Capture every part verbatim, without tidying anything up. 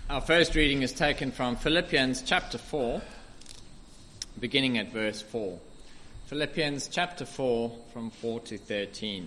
Our first reading is taken from Philippians chapter four, beginning at verse four. Philippians chapter four, from four to thirteen.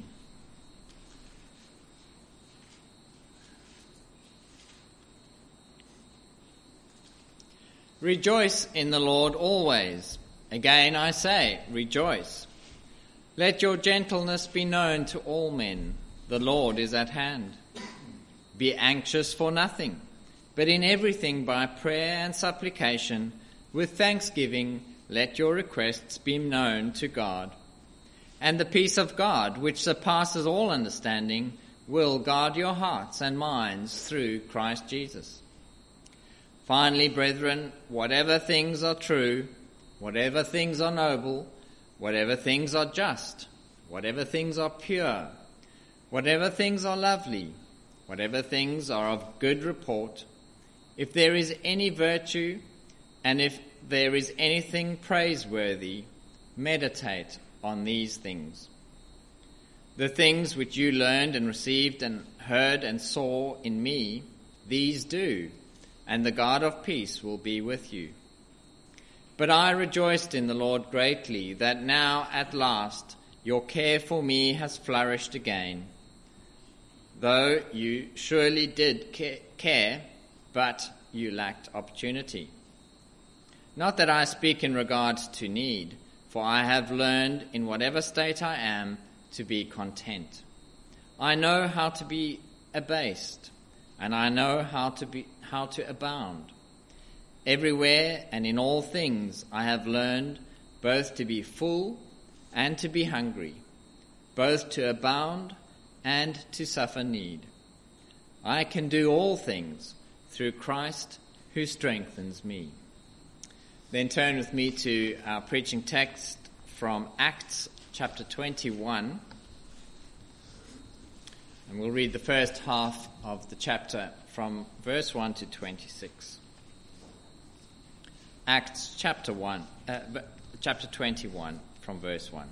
Rejoice in the Lord always. Again I say, rejoice. Let your gentleness be known to all men. The Lord is at hand. Be anxious for nothing, but in everything by prayer and supplication, with thanksgiving, let your requests be known to God. And the peace of God, which surpasses all understanding, will guard your hearts and minds through Christ Jesus. Finally, brethren, whatever things are true, whatever things are noble, whatever things are just, whatever things are pure, whatever things are lovely, whatever things are of good report, if there is any virtue, and if there is anything praiseworthy, meditate on these things. The things which you learned and received and heard and saw in me, these do, and the God of peace will be with you. But I rejoiced in the Lord greatly that now at last your care for me has flourished again, though you surely did care, but you lacked opportunity. Not that I speak in regard to need, for I have learned in whatever state I am to be content. I know how to be abased, and I know how to be how to abound. Everywhere and in all things I have learned both to be full and to be hungry, both to abound and to suffer need. I can do all things through Christ who strengthens me. Then turn with me to our preaching text from Acts chapter twenty-one. And we'll read the first half of the chapter from verse one to twenty-six. Acts chapter one, uh, chapter twenty-one, from verse one.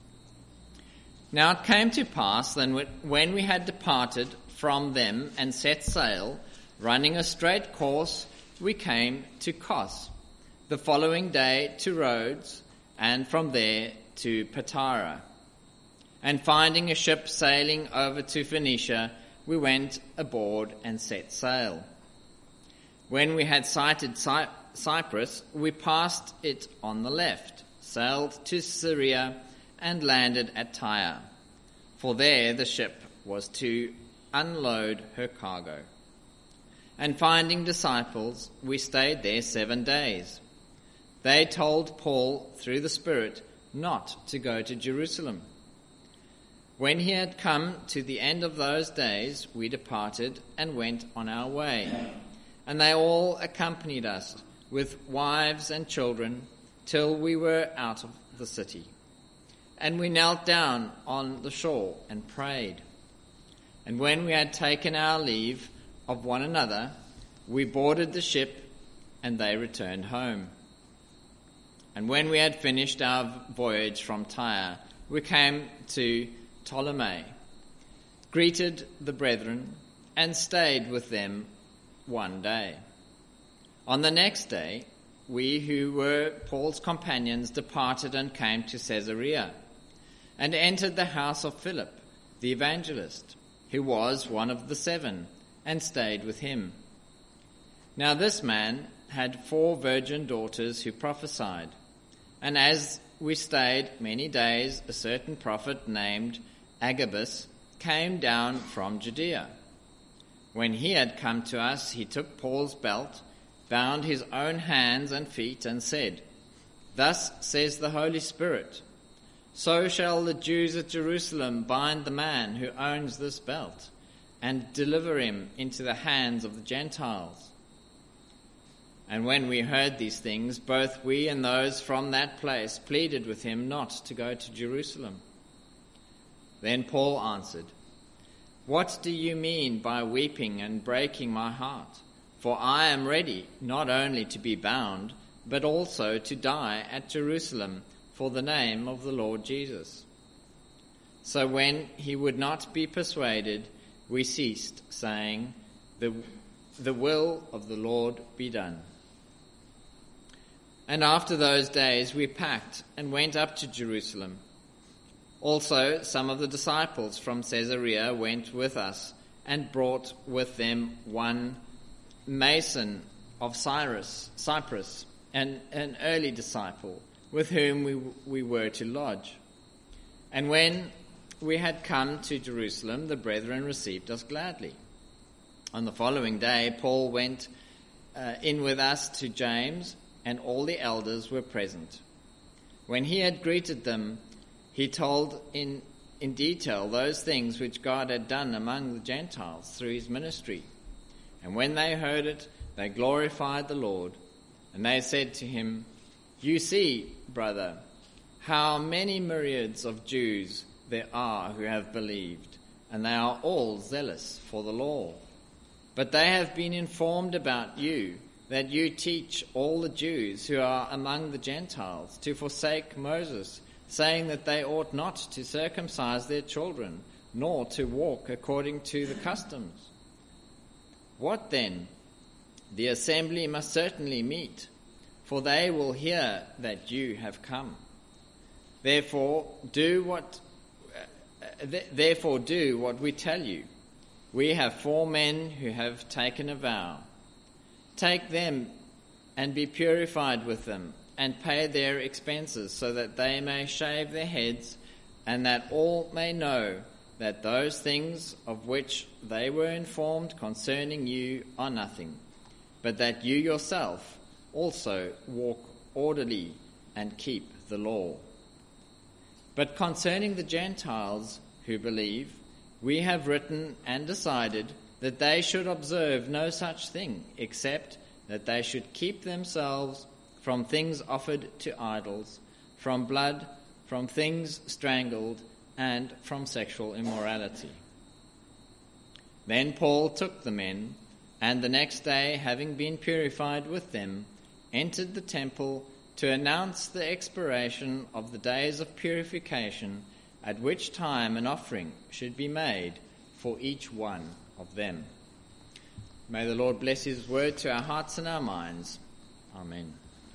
Now it came to pass that when we had departed from them and set sail, running a straight course, we came to Kos. The following day to Rhodes, and from there to Patara. And finding a ship sailing over to Phoenicia, we went aboard and set sail. When we had sighted Cy- Cyprus, we passed it on the left, sailed to Syria, and landed at Tyre, for there the ship was to unload her cargo. And finding disciples, we stayed there seven days. They told Paul through the Spirit not to go to Jerusalem. When he had come to the end of those days, we departed and went on our way. And they all accompanied us with wives and children till we were out of the city. And we knelt down on the shore and prayed. And when we had taken our leave of one another, we boarded the ship, and they returned home. And when we had finished our voyage from Tyre, we came to Ptolemy, greeted the brethren, and stayed with them one day. On the next day, we who were Paul's companions departed and came to Caesarea, and entered the house of Philip, the evangelist, who was one of the seven, and stayed with him. Now this man had four virgin daughters who prophesied, and as we stayed many days, a certain prophet named Agabus came down from Judea. When he had come to us, he took Paul's belt, bound his own hands and feet, and said, "Thus says the Holy Spirit, so shall the Jews at Jerusalem bind the man who owns this belt, and deliver him into the hands of the Gentiles." And when we heard these things, both we and those from that place pleaded with him not to go to Jerusalem. Then Paul answered, "What do you mean by weeping and breaking my heart? For I am ready not only to be bound, but also to die at Jerusalem for the name of the Lord Jesus." So when he would not be persuaded, we ceased, saying, the the will of the Lord be done. And after those days we packed and went up to Jerusalem. Also some of the disciples from Caesarea went with us and brought with them one Mason of Cyrus, Cyprus, and an early disciple, with whom we, we were to lodge. And when we had come to Jerusalem, the brethren received us gladly. On the following day, Paul went uh, in with us to James, and all the elders were present. When he had greeted them, he told in, in detail those things which God had done among the Gentiles through his ministry. And when they heard it, they glorified the Lord. And they said to him, "You see, brother, how many myriads of Jews there are who have believed, and they are all zealous for the law. But they have been informed about you, that you teach all the Jews who are among the Gentiles to forsake Moses, saying that they ought not to circumcise their children, nor to walk according to the customs. What then? The assembly must certainly meet, for they will hear that you have come. Therefore do what uh, th- therefore do what we tell you. We have four men who have taken a vow. Take them and be purified with them, and pay their expenses, so that they may shave their heads, and that all may know that those things of which they were informed concerning you are nothing, but that you yourself also walk orderly and keep the law. But concerning the Gentiles who believe, we have written and decided that they should observe no such thing, except that they should keep themselves from things offered to idols, from blood, from things strangled, and from sexual immorality." Then Paul took the men, and the next day, having been purified with them, entered the temple to announce the expiration of the days of purification, at which time an offering should be made for each one of them. May the Lord bless his word to our hearts and our minds. Amen.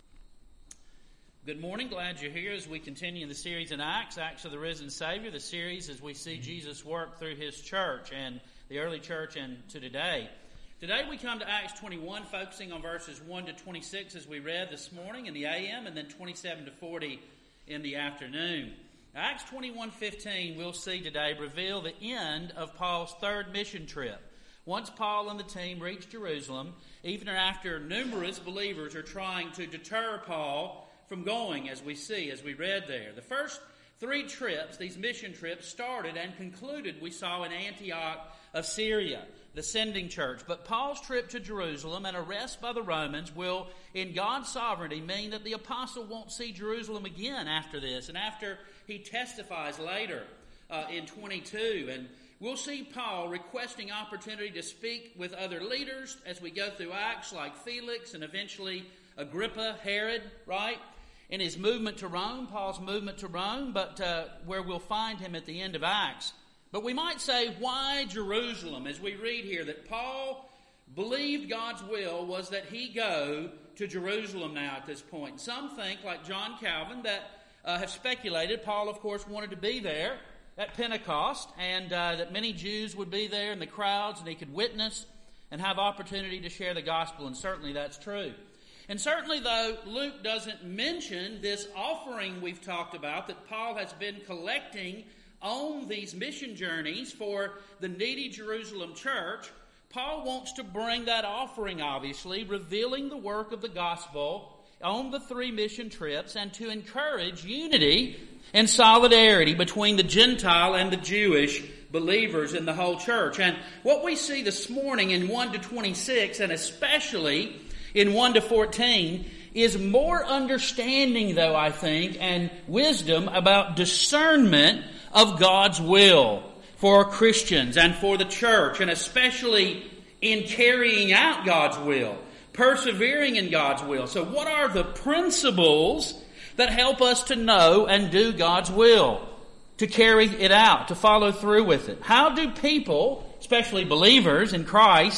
Good morning. Glad you're here as we continue the series in Acts, Acts of the Risen Savior, the series as we see Jesus work through his church and the early church and to today. Today we come to Acts twenty-one, focusing on verses one to twenty-six as we read this morning in the A M, and then twenty-seven to forty in the afternoon. Acts twenty-one fifteen we'll see today reveal the end of Paul's third mission trip. Once Paul and the team reach Jerusalem, even after numerous believers are trying to deter Paul from going, as we see, as we read there. The first three trips, these mission trips, started and concluded, we saw, in Antioch of Syria, the sending church. But Paul's trip to Jerusalem and arrest by the Romans will, in God's sovereignty, mean that the apostle won't see Jerusalem again after this, and after he testifies later uh, in twenty-two. And we'll see Paul requesting opportunity to speak with other leaders as we go through Acts, like Felix and eventually Agrippa, Herod, right? In his movement to Rome, Paul's movement to Rome, but uh, where we'll find him at the end of Acts. But we might say, why Jerusalem? As we read here that Paul believed God's will was that he go to Jerusalem now at this point. Some think, like John Calvin, that uh, have speculated, Paul, of course, wanted to be there at Pentecost, and uh, that many Jews would be there in the crowds, and he could witness and have opportunity to share the gospel, and certainly that's true. And certainly, though, Luke doesn't mention this offering we've talked about that Paul has been collecting on these mission journeys for the needy Jerusalem church, Paul wants to bring that offering, obviously, revealing the work of the gospel on the three mission trips and to encourage unity and solidarity between the Gentile and the Jewish believers in the whole church. And what we see this morning in one to twenty-six, and especially in one to fourteen, is more understanding, though, I think, and wisdom about discernment of God's will for Christians and for the church, and especially in carrying out God's will, persevering in God's will. So what are the principles that help us to know and do God's will, to carry it out, to follow through with it? How do people, especially believers in Christ,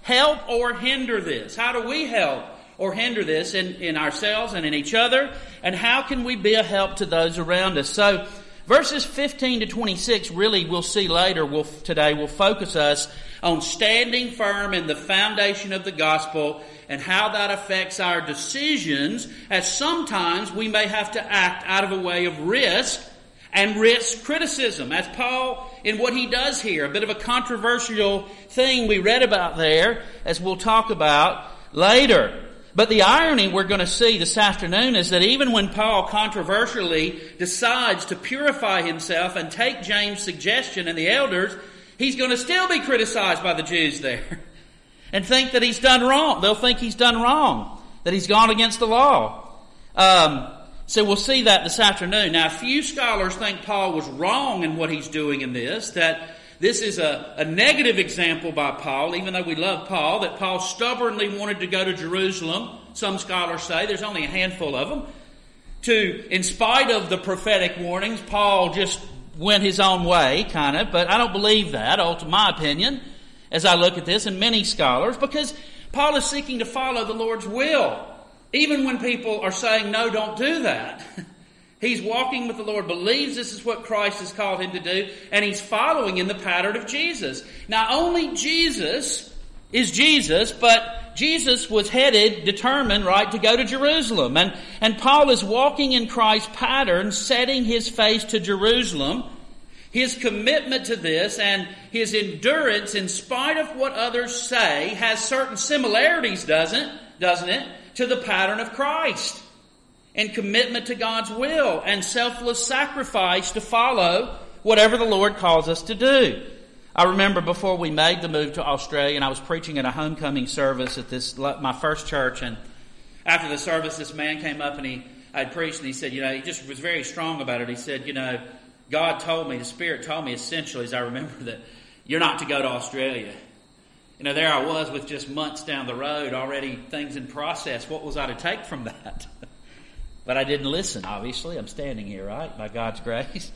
help or hinder this? How do we help or hinder this in, in ourselves and in each other? And how can we be a help to those around us? So verses fifteen to twenty-six, really we'll see later, we'll, today will focus us on standing firm in the foundation of the gospel and how that affects our decisions, as sometimes we may have to act out of a way of risk and risk criticism. As Paul, in what he does here, a bit of a controversial thing we read about there, as we'll talk about later. But the irony we're going to see this afternoon is that even when Paul controversially decides to purify himself and take James' suggestion and the elders, he's going to still be criticized by the Jews there and think that he's done wrong. They'll think he's done wrong, that he's gone against the law. Um, so we'll see that this afternoon. Now, a few scholars think Paul was wrong in what he's doing in this, that this is a, a negative example by Paul, even though we love Paul, that Paul stubbornly wanted to go to Jerusalem. Some scholars say, there's only a handful of them, to, in spite of the prophetic warnings, Paul just went his own way, kind of. But I don't believe that, to my opinion, as I look at this, and many scholars, because Paul is seeking to follow the Lord's will, even when people are saying, no, don't do that. He's walking with the Lord, believes this is what Christ has called him to do, and he's following in the pattern of Jesus. Now, only Jesus is Jesus, but Jesus was headed, determined, right, to go to Jerusalem. And, and Paul is walking in Christ's pattern, setting his face to Jerusalem. His commitment to this and his endurance, in spite of what others say, has certain similarities, doesn't, doesn't it, to the pattern of Christ. And commitment to God's will and selfless sacrifice to follow whatever the Lord calls us to do. I remember before we made the move to Australia, and I was preaching at a homecoming service at this my first church, and after the service, this man came up and he I had preached, and he said, you know, he just was very strong about it. He said, you know, God told me, the Spirit told me essentially, as I remember, that you're not to go to Australia. You know, there I was with just months down the road, already things in process. What was I to take from that? But I didn't listen, obviously. I'm standing here, right, by God's grace.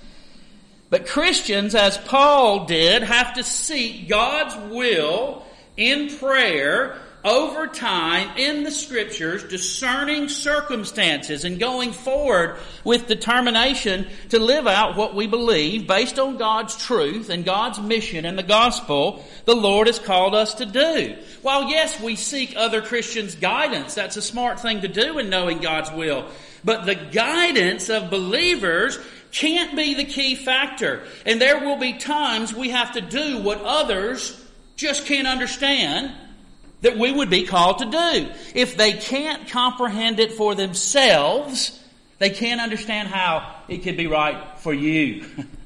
But Christians, as Paul did, have to seek God's will in prayer over time in the Scriptures, discerning circumstances and going forward with determination to live out what we believe based on God's truth and God's mission and the gospel the Lord has called us to do. While yes, we seek other Christians' guidance, that's a smart thing to do in knowing God's will. But the guidance of believers can't be the key factor. And there will be times we have to do what others just can't understand that we would be called to do. If they can't comprehend it for themselves, they can't understand how it could be right for you.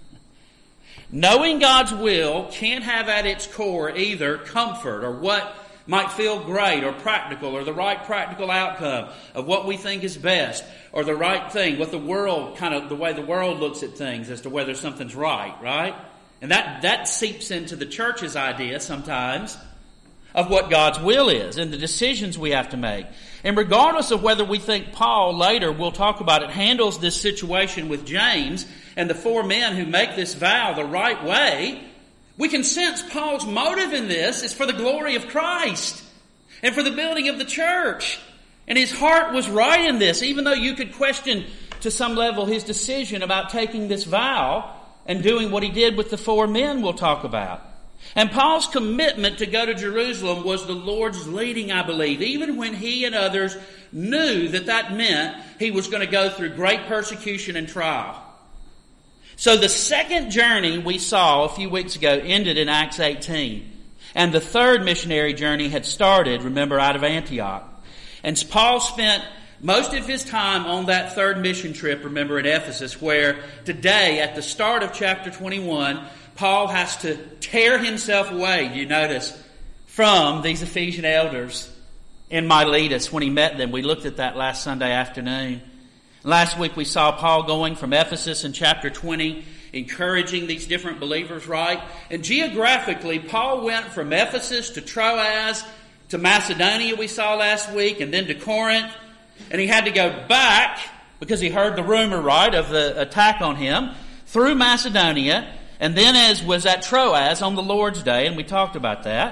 Knowing God's will can't have at its core either comfort or what might feel great or practical or the right practical outcome of what we think is best or the right thing, what the world, kind of the way the world looks at things as to whether something's right, right? And that, that seeps into the church's idea sometimes of what God's will is and the decisions we have to make. And regardless of whether we think Paul, later we'll talk about it, handles this situation with James and the four men who make this vow the right way, we can sense Paul's motive in this is for the glory of Christ and for the building of the church. And his heart was right in this, even though you could question to some level his decision about taking this vow and doing what he did with the four men we'll talk about. And Paul's commitment to go to Jerusalem was the Lord's leading, I believe, even when he and others knew that that meant he was going to go through great persecution and trial. So the second journey we saw a few weeks ago ended in Acts eighteen. And the third missionary journey had started, remember, out of Antioch. And Paul spent most of his time on that third mission trip, remember, in Ephesus, where today, at the start of chapter twenty-one, Paul has to tear himself away, do you notice, from these Ephesian elders in Miletus when he met them. We looked at that last Sunday afternoon. Last week we saw Paul going from Ephesus in chapter twenty, encouraging these different believers, right? And geographically, Paul went from Ephesus to Troas to Macedonia, we saw last week, and then to Corinth. And he had to go back, because he heard the rumor, right, of the attack on him, through Macedonia, and then as was at Troas on the Lord's Day, and we talked about that.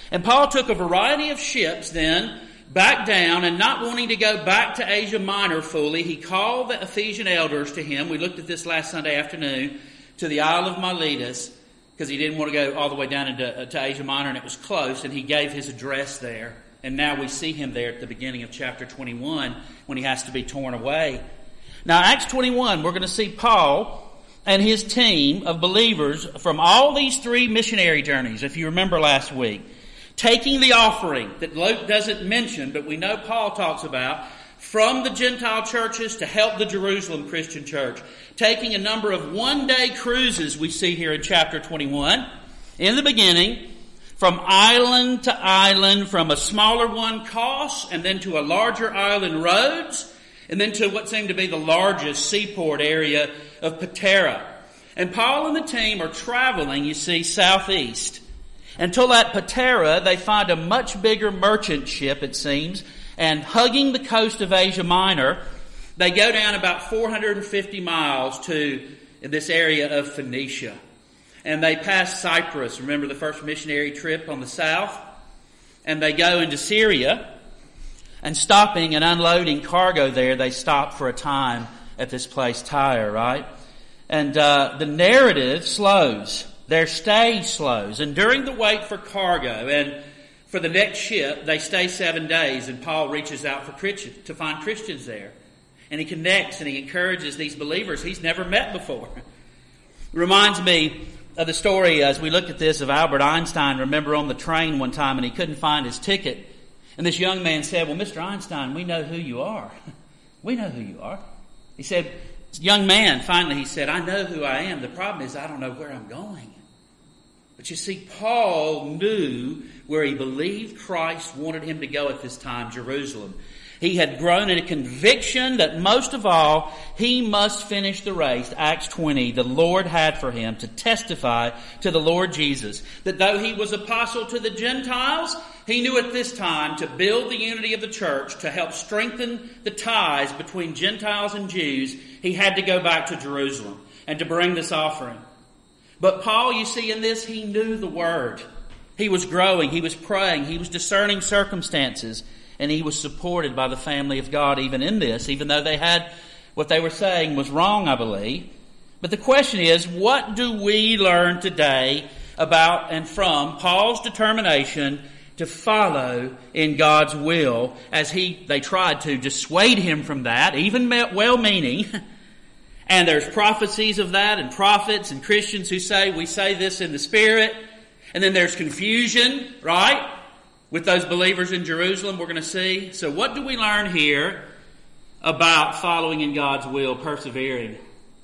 And Paul took a variety of ships then back down, and not wanting to go back to Asia Minor fully, he called the Ephesian elders to him. We looked at this last Sunday afternoon, to the Isle of Miletus, because he didn't want to go all the way down into uh, to Asia Minor, and it was close, and he gave his address there. And now we see him there at the beginning of chapter twenty-one when he has to be torn away. Now, Acts twenty-one, we're going to see Paul and his team of believers from all these three missionary journeys, if you remember last week, taking the offering that Luke doesn't mention, but we know Paul talks about, from the Gentile churches to help the Jerusalem Christian church. Taking a number of one-day cruises we see here in chapter twenty-one. In the beginning, from island to island, from a smaller one, Kos, and then to a larger island, Rhodes, and then to what seemed to be the largest seaport area of Patara. And Paul and the team are traveling, you see, southeast. Until at Patara, they find a much bigger merchant ship, it seems, and hugging the coast of Asia Minor, they go down about four hundred fifty miles to this area of Phoenicia. And they pass Cyprus, remember the first missionary trip on the south? And they go into Syria, and stopping and unloading cargo there, they stop for a time at this place, Tyre, right? And uh, the narrative slows. Their stay slows. And during the wait for cargo and for the next ship, they stay seven days, and Paul reaches out for Christians, to find Christians there. And he connects and he encourages these believers he's never met before. It reminds me of the story as we looked at this of Albert Einstein, remember on the train one time, and he couldn't find his ticket. And this young man said, well, Mister Einstein, we know who you are. We know who you are. He said, young man, finally he said, I know who I am. The problem is I don't know where I'm going. But you see, Paul knew where he believed Christ wanted him to go at this time, Jerusalem. He had grown in a conviction that most of all, he must finish the race, Acts twenty, the Lord had for him to testify to the Lord Jesus. That though he was apostle to the Gentiles, he knew at this time to build the unity of the church, to help strengthen the ties between Gentiles and Jews, he had to go back to Jerusalem and to bring this offering. But Paul, you see in this, he knew the word. He was growing, he was praying, he was discerning circumstances, and he was supported by the family of God even in this, even though they had what they were saying was wrong, I believe. But the question is, what do we learn today about and from Paul's determination to follow in God's will, as he they tried to dissuade him from that, even well-meaning. And there's prophecies of that and prophets and Christians who say, we say this in the Spirit. And then there's confusion, right? With those believers in Jerusalem, we're going to see. So what do we learn here about following in God's will, persevering?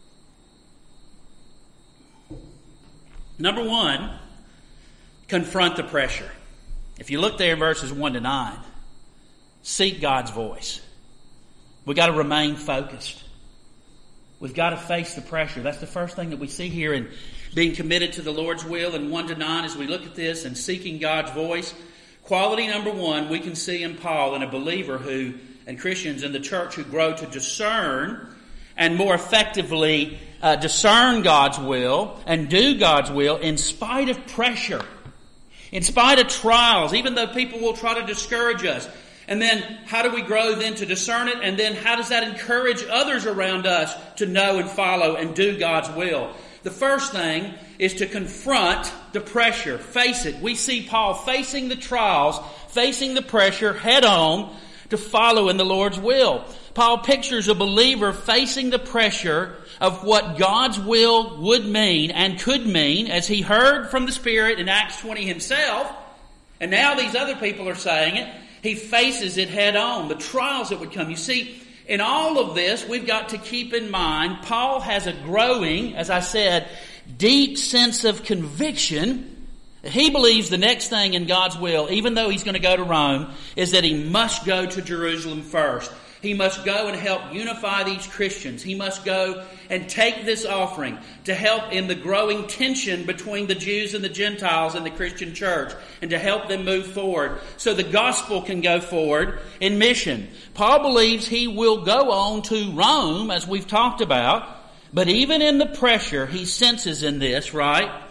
Number one, confront the pressure. If you look there in verses one to nine, seek God's voice. We've got to remain focused. We've got to face the pressure. That's the first thing that we see here in being committed to the Lord's will in one to nine as we look at this and seeking God's voice. Quality number one we can see in Paul and a believer who, and Christians in the church who grow to discern and more effectively uh, discern God's will and do God's will in spite of pressure, in spite of trials, even though people will try to discourage us. And then how do we grow then to discern it? And then how does that encourage others around us to know and follow and do God's will? The first thing is to confront the pressure. Face it. We see Paul facing the trials, facing the pressure head on to follow in the Lord's will. Paul pictures a believer facing the pressure of what God's will would mean and could mean as he heard from the Spirit in Acts twenty himself. And now these other people are saying it. He faces it head on, the trials that would come. You see, in all of this, we've got to keep in mind, Paul has a growing, as I said, deep sense of conviction. He believes the next thing in God's will, even though he's going to go to Rome, is that he must go to Jerusalem first. He must go and help unify these Christians. He must go and take this offering to help in the growing tension between the Jews and the Gentiles in the Christian church and to help them move forward so the gospel can go forward in mission. Paul believes he will go on to Rome, as we've talked about, but even in the pressure he senses in this, right?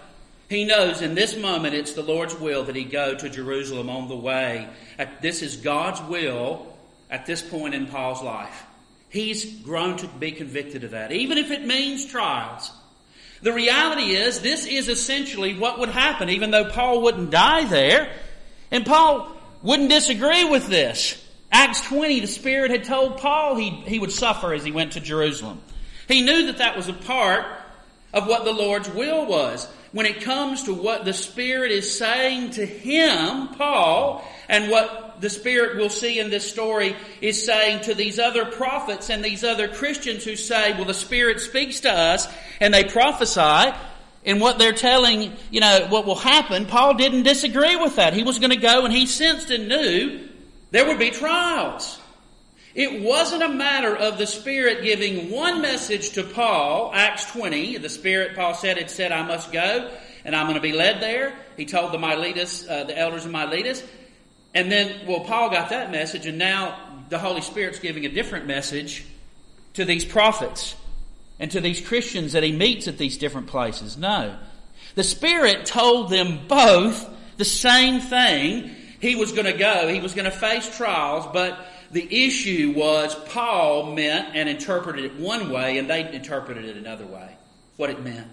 He knows in this moment it's the Lord's will that he go to Jerusalem on the way. This is God's will at this point in Paul's life. He's grown to be convicted of that, even if it means trials. The reality is, this is essentially what would happen, even though Paul wouldn't die there. And Paul wouldn't disagree with this. Acts twenty, the Spirit had told Paul he, he would suffer as he went to Jerusalem. He knew that that was a part of what the Lord's will was. When it comes to what the Spirit is saying to him, Paul, and what the Spirit we'll see in this story is saying to these other prophets and these other Christians who say, well, the Spirit speaks to us and they prophesy, and what they're telling, you know, what will happen, Paul didn't disagree with that. He was going to go, and he sensed and knew there would be trials. It wasn't a matter of the Spirit giving one message to Paul, Acts twenty. The Spirit, Paul said, had said, I must go, and I'm going to be led there. He told the Miletus, uh, the elders of Miletus. And then, well, Paul got that message, and now the Holy Spirit's giving a different message to these prophets and to these Christians that he meets at these different places. No. The Spirit told them both the same thing. He was going to go. He was going to face trials, but the issue was Paul meant and interpreted it one way, and they interpreted it another way, what it meant.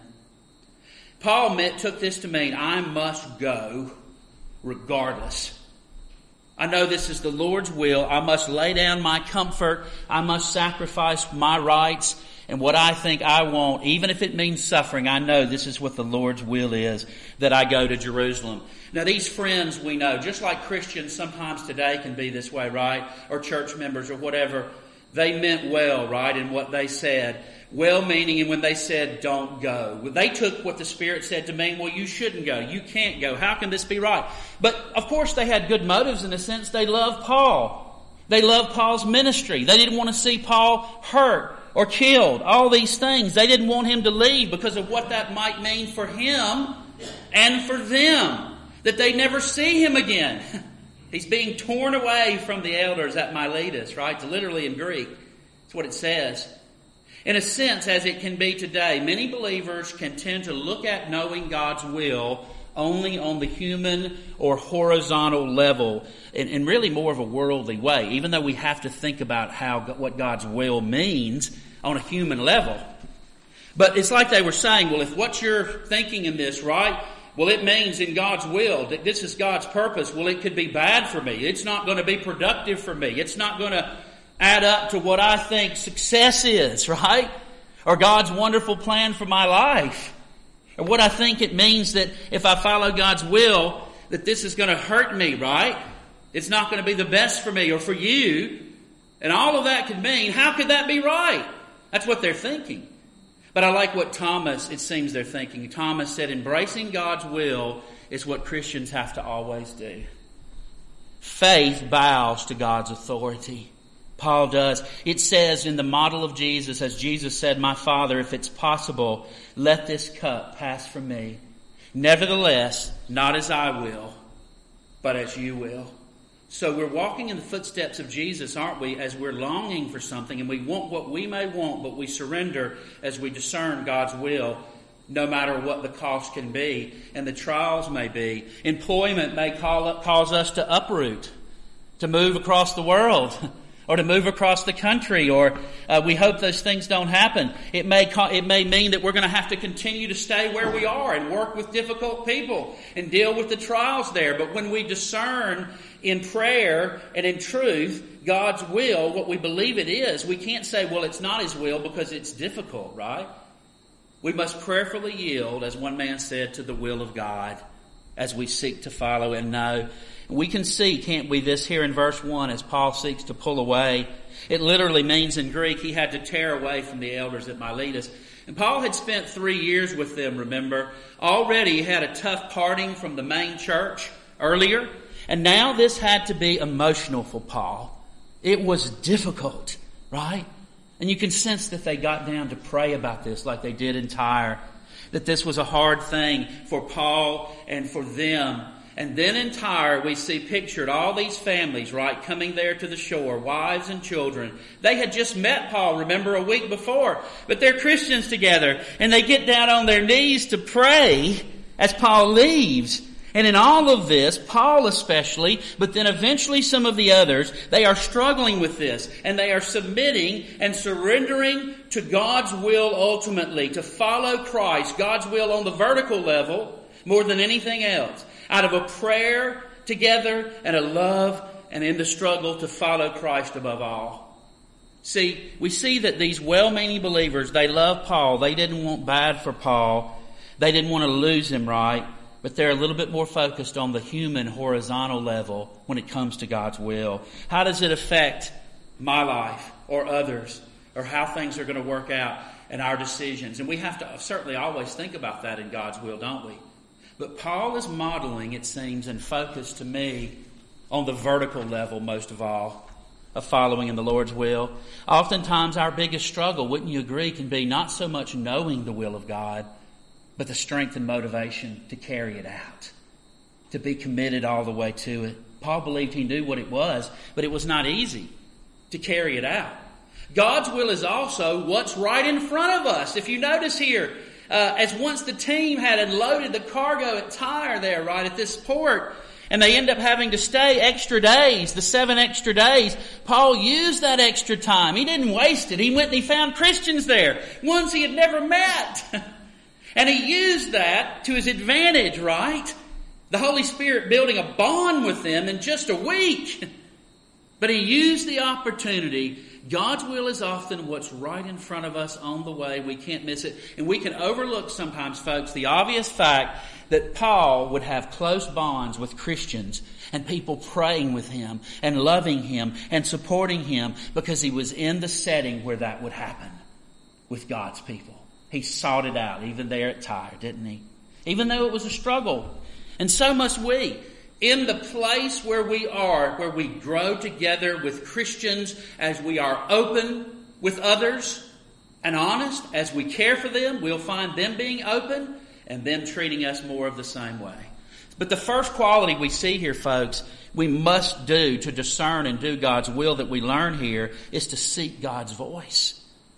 Paul meant, took this to mean, I must go regardless. I know this is the Lord's will. I must lay down my comfort. I must sacrifice my rights and what I think I want, even if it means suffering. I know this is what the Lord's will is, that I go to Jerusalem. Now, these friends we know, just like Christians sometimes today can be this way, right? Or church members or whatever, they meant well, right, in what they said. Well-meaning, and when they said, don't go. They took what the Spirit said to mean, well, you shouldn't go. You can't go. How can this be right? But, of course, they had good motives in the sense they loved Paul. They loved Paul's ministry. They didn't want to see Paul hurt or killed. All these things. They didn't want him to leave because of what that might mean for him and for them. That they'd never see him again. He's being torn away from the elders at Miletus, right? It's literally in Greek. That's what it says. In a sense, as it can be today, many believers can tend to look at knowing God's will only on the human or horizontal level, in, in really more of a worldly way, even though we have to think about how what God's will means on a human level. But it's like they were saying, well, if what you're thinking in this, right, well, it means in God's will that this is God's purpose, well, it could be bad for me. It's not going to be productive for me. It's not going to add up to what I think success is, right? Or God's wonderful plan for my life. Or what I think it means that if I follow God's will, that this is going to hurt me, right? It's not going to be the best for me or for you. And all of that could mean, how could that be right? That's what they're thinking. But I like what Thomas, it seems they're thinking. Thomas said, embracing God's will is what Christians have to always do. Faith bows to God's authority. Paul does. It says in the model of Jesus, as Jesus said, my Father, if it's possible, let this cup pass from me. Nevertheless, not as I will, but as you will. So we're walking in the footsteps of Jesus, aren't we, as we're longing for something, and we want what we may want, but we surrender as we discern God's will, no matter what the cost can be, and the trials may be. Employment may call, cause us to uproot, to move across the world, or to move across the country, or uh, we hope those things don't happen. It may co- it may mean that we're going to have to continue to stay where we are and work with difficult people and deal with the trials there. But when we discern in prayer and in truth God's will, what we believe it is, we can't say, well, it's not His will because it's difficult, right? We must prayerfully yield, as one man said, to the will of God as we seek to follow and know. We can see, can't we, this here in verse one as Paul seeks to pull away. It literally means in Greek he had to tear away from the elders at Miletus. And Paul had spent three years with them, remember. Already he had a tough parting from the main church earlier. And now this had to be emotional for Paul. It was difficult, right? And you can sense that they got down to pray about this like they did in Tyre. That this was a hard thing for Paul and for them. And then in Tyre, we see pictured all these families, right, coming there to the shore, wives and children. They had just met Paul, remember, a week before. But they're Christians together. And they get down on their knees to pray as Paul leaves. And in all of this, Paul especially, but then eventually some of the others, they are struggling with this. And they are submitting and surrendering to God's will ultimately, to follow Christ, God's will on the vertical level more than anything else. Out of a prayer together and a love and in the struggle to follow Christ above all. See, we see that these well-meaning believers, they love Paul. They didn't want bad for Paul. They didn't want to lose him, right? But they're a little bit more focused on the human horizontal level when it comes to God's will. How does it affect my life or others, or how things are going to work out in our decisions? And we have to certainly always think about that in God's will, don't we? But Paul is modeling, it seems, and focus to me on the vertical level most of all of following in the Lord's will. Oftentimes our biggest struggle, wouldn't you agree, can be not so much knowing the will of God, but the strength and motivation to carry it out, to be committed all the way to it. Paul believed he knew what it was, but it was not easy to carry it out. God's will is also what's right in front of us. If you notice here, uh, as once the team had unloaded the cargo at Tyre there, right at this port, and they end up having to stay extra days, the seven extra days, Paul used that extra time. He didn't waste it. He went and he found Christians there, ones he had never met. And he used that to his advantage, right? The Holy Spirit building a bond with them in just a week. But he used the opportunity. God's will is often what's right in front of us on the way. We can't miss it. And we can overlook sometimes, folks, the obvious fact that Paul would have close bonds with Christians and people praying with him and loving him and supporting him because he was in the setting where that would happen with God's people. He sought it out, even there at Tyre, didn't he? Even though it was a struggle. And so must we. In the place where we are, where we grow together with Christians, as we are open with others and honest, as we care for them, we'll find them being open and them treating us more of the same way. But the first quality we see here, folks, we must do to discern and do God's will that we learn here is to seek God's voice.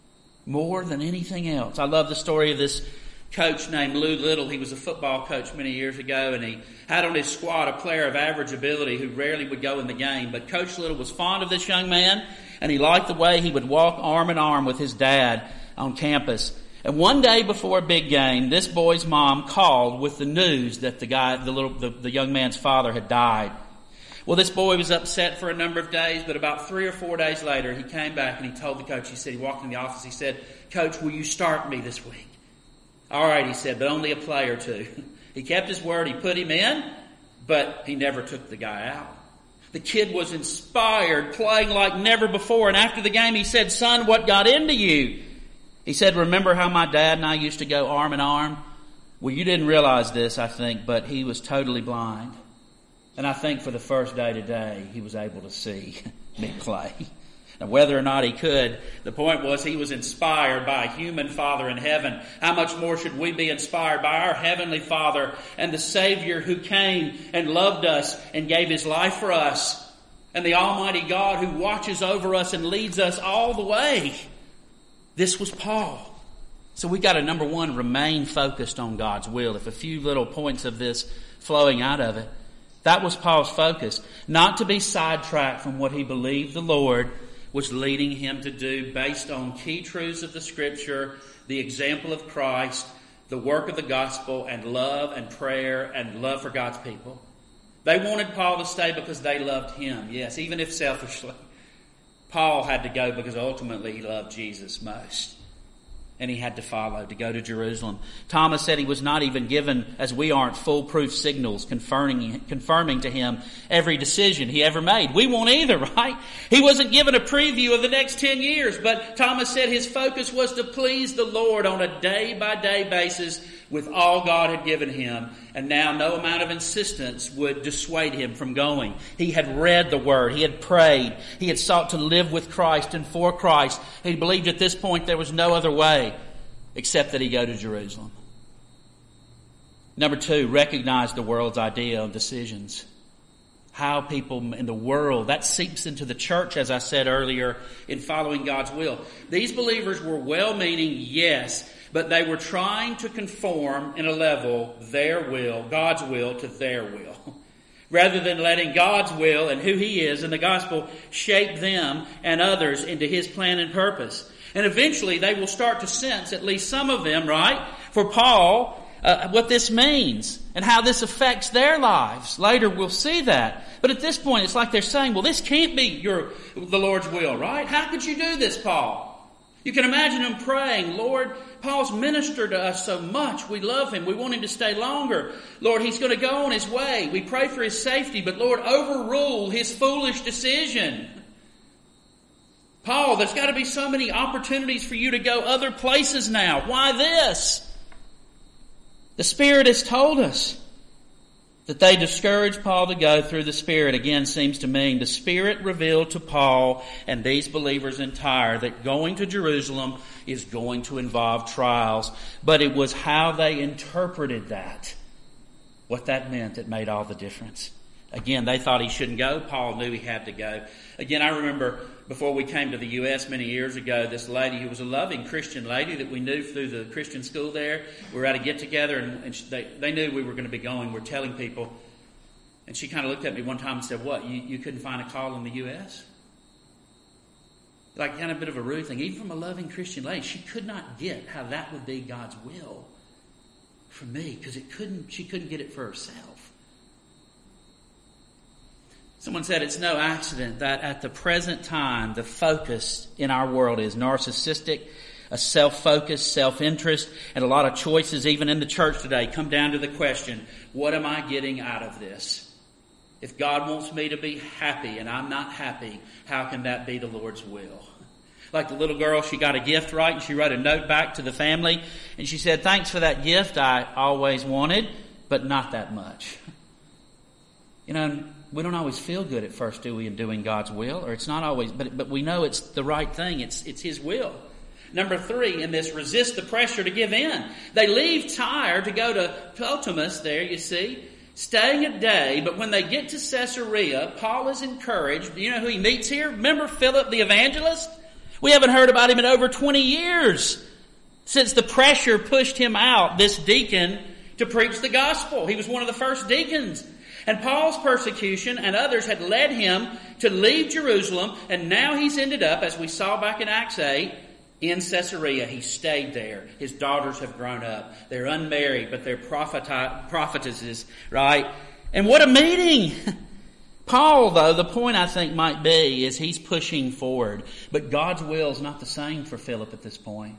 More than anything else. I love the story of this coach named Lou Little. He was a football coach many years ago, and he had on his squad a player of average ability who rarely would go in the game. But Coach Little was fond of this young man, and he liked the way he would walk arm in arm with his dad on campus. And one day before a big game, this boy's mom called with the news that the guy, the little, the, the young man's father had died. Well, this boy was upset for a number of days, but about three or four days later, he came back and he told the coach, he said, he walked in the office, he said, "Coach, will you start me this week?" "All right," he said, "but only a play or two." He kept his word, he put him in, but he never took the guy out. The kid was inspired, playing like never before, and after the game he said, "Son, what got into you?" He said, "Remember how my dad and I used to go arm in arm? Well, you didn't realize this, I think, but he was totally blind. And I think for the first day today, he was able to see me play." Now, whether or not he could, the point was he was inspired by a human Father in heaven. How much more should we be inspired by our Heavenly Father and the Savior who came and loved us and gave His life for us, and the Almighty God who watches over us and leads us all the way? This was Paul. So we got to, number one, remain focused on God's will. If a few little points of this flowing out of it. That was Paul's focus. Not to be sidetracked from what he believed the Lord was leading him to do based on key truths of the Scripture, the example of Christ, the work of the gospel, and love and prayer and love for God's people. They wanted Paul to stay because they loved him. Yes, even if selfishly. Paul had to go because ultimately he loved Jesus most. And he had to follow, to go to Jerusalem. Thomas said he was not even given, as we aren't, foolproof signals confirming, confirming to him every decision he ever made. We won't either, right? He wasn't given a preview of the next ten years, but Thomas said his focus was to please the Lord on a day-by-day basis with all God had given him. And now no amount of insistence would dissuade him from going. He had read the Word. He had prayed. He had sought to live with Christ and for Christ. He believed at this point there was no other way except that he go to Jerusalem. Number two, recognize the world's idea of decisions. how people in the world, that seeps into the church, as I said earlier, in following God's will. These believers were well-meaning, yes, but they were trying to conform in a level their will, God's will, to their will. Rather than letting God's will and who He is and the gospel shape them and others into His plan and purpose. And eventually they will start to sense, at least some of them, right, for Paul, uh, what this means and how this affects their lives. Later we'll see that. But at this point it's like they're saying, well, this can't be your the Lord's will, right? How could you do this, Paul? You can imagine them praying, Lord, Paul's ministered to us so much. We love him. We want him to stay longer. Lord, he's going to go on his way. We pray for his safety, but Lord, overrule his foolish decision. Paul, there's got to be so many opportunities for you to go other places now. Why this? The Spirit has told us that they discouraged Paul to go through the Spirit. Again, seems to mean the Spirit revealed to Paul and these believers in Tyre that going to Jerusalem is going to involve trials. But it was how they interpreted that, what that meant, that made all the difference. Again, they thought he shouldn't go. Paul knew he had to go. Again, I remember before we came to the U S many years ago, this lady who was a loving Christian lady that we knew through the Christian school there. We were at a get-together, and, and she, they, they knew we were going to be going. We're telling people. And she kind of looked at me one time and said, what, you, you couldn't find a call in the U S? Like kind of a bit of a rude thing. Even from a loving Christian lady, she could not get how that would be God's will for me, because it couldn't. She couldn't get it for herself. Someone said it's no accident that at the present time, the focus in our world is narcissistic, a self-focus, self-interest, and a lot of choices, even in the church today, come down to the question, what am I getting out of this? If God wants me to be happy and I'm not happy, how can that be the Lord's will? Like the little girl, she got a gift, right? And she wrote a note back to the family. And she said, thanks for that gift I always wanted, but not that much. You know, we don't always feel good at first, do we, in doing God's will? Or it's not always, but but we know it's the right thing. It's it's His will. Number three, in this, resist the pressure to give in. They leave Tyre to go to Ptolemais there, you see, staying a day. But when they get to Caesarea, Paul is encouraged. You know who he meets here? Remember Philip the evangelist? We haven't heard about him in over twenty years since the pressure pushed him out, this deacon, to preach the gospel. He was one of the first deacons. And Paul's persecution and others had led him to leave Jerusalem, and now he's ended up, as we saw back in Acts eight, in Caesarea. He stayed there. His daughters have grown up. They're unmarried, but they're prophet- prophetesses, right? And what a meeting! Paul, though, the point I think might be is he's pushing forward. But God's will is not the same for Philip at this point.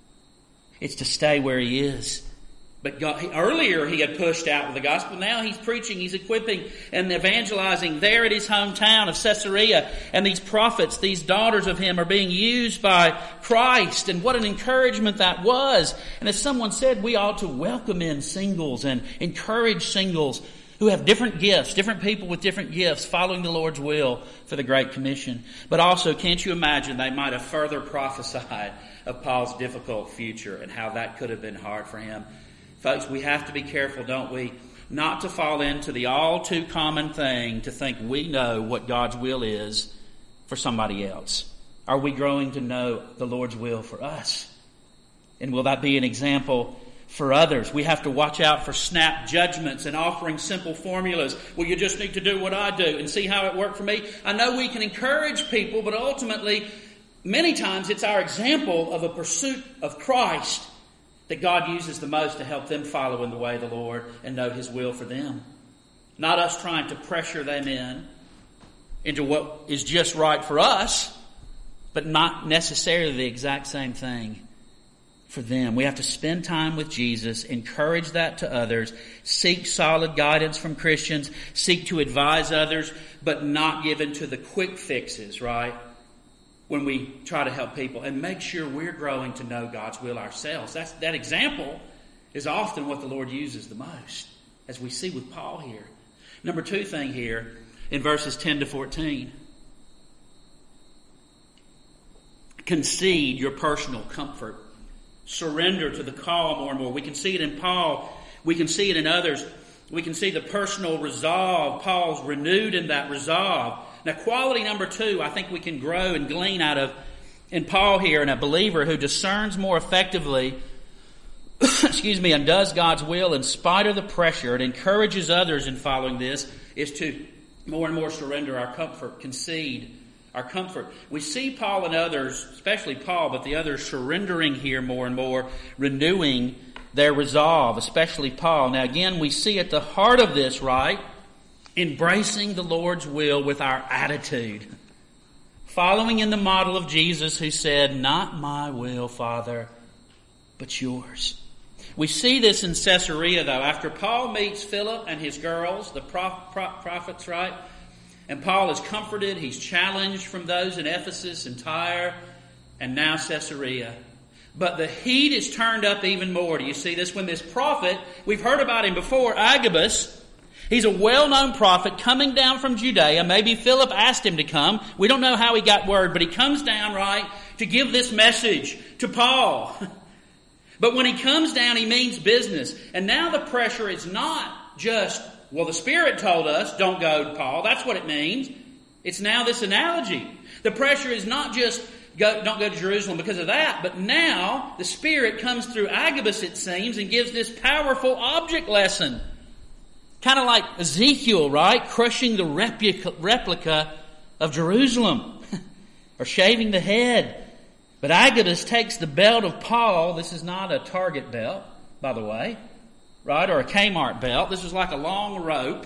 It's to stay where he is. But God, earlier he had pushed out with the gospel. Now he's preaching, he's equipping and evangelizing there at his hometown of Caesarea. And these prophets, these daughters of him, are being used by Christ. And what an encouragement that was. And as someone said, we ought to welcome in singles and encourage singles who have different gifts, different people with different gifts, following the Lord's will for the Great Commission. But also, can't you imagine they might have further prophesied of Paul's difficult future and how that could have been hard for him. Folks, we have to be careful, don't we, not to fall into the all too common thing to think we know what God's will is for somebody else. Are we growing to know the Lord's will for us? And will that be an example for others? We have to watch out for snap judgments and offering simple formulas. Well, you just need to do what I do and see how it worked for me. I know we can encourage people, but ultimately, many times it's our example of a pursuit of Christ that God uses the most to help them follow in the way of the Lord and know His will for them. Not us trying to pressure them in into what is just right for us, but not necessarily the exact same thing for them. We have to spend time with Jesus, encourage that to others, seek solid guidance from Christians, seek to advise others, but not give in to the quick fixes, right? When we try to help people, and make sure we're growing to know God's will ourselves. That's, that example is often what the Lord uses the most, as we see with Paul here. Number two thing here in verses ten to fourteen. Concede your personal comfort. Surrender to the call more and more. We can see it in Paul. We can see it in others. We can see the personal resolve. Paul's renewed in that resolve. Now, quality number two, I think we can grow and glean out of in Paul here, and a believer who discerns more effectively, excuse me, and does God's will in spite of the pressure and encourages others in following this, is to more and more surrender our comfort, concede our comfort. We see Paul and others, especially Paul, but the others surrendering here more and more, renewing their resolve, especially Paul. Now again, we see at the heart of this, right, embracing the Lord's will with our attitude. Following in the model of Jesus who said, "Not my will, Father, but yours." We see this in Caesarea, though. After Paul meets Philip and his girls, the prof- prof- prophets, right? And Paul is comforted. He's challenged from those in Ephesus and Tyre and now Caesarea. But the heat is turned up even more. Do you see this? When this prophet, we've heard about him before, Agabus, he's a well-known prophet coming down from Judea. Maybe Philip asked him to come. We don't know how he got word, but he comes down, right, to give this message to Paul. But when he comes down, he means business. And now the pressure is not just, well, the Spirit told us, don't go, Paul. That's what it means. It's now this analogy. The pressure is not just, go, don't go to Jerusalem because of that, but now the Spirit comes through Agabus, it seems, and gives this powerful object lesson. Kind of like Ezekiel, right? Crushing the replica, replica of Jerusalem. Or shaving the head. But Agabus takes the belt of Paul. This is not a Target belt, by the way. Right? Or a Kmart belt. This was like a long rope.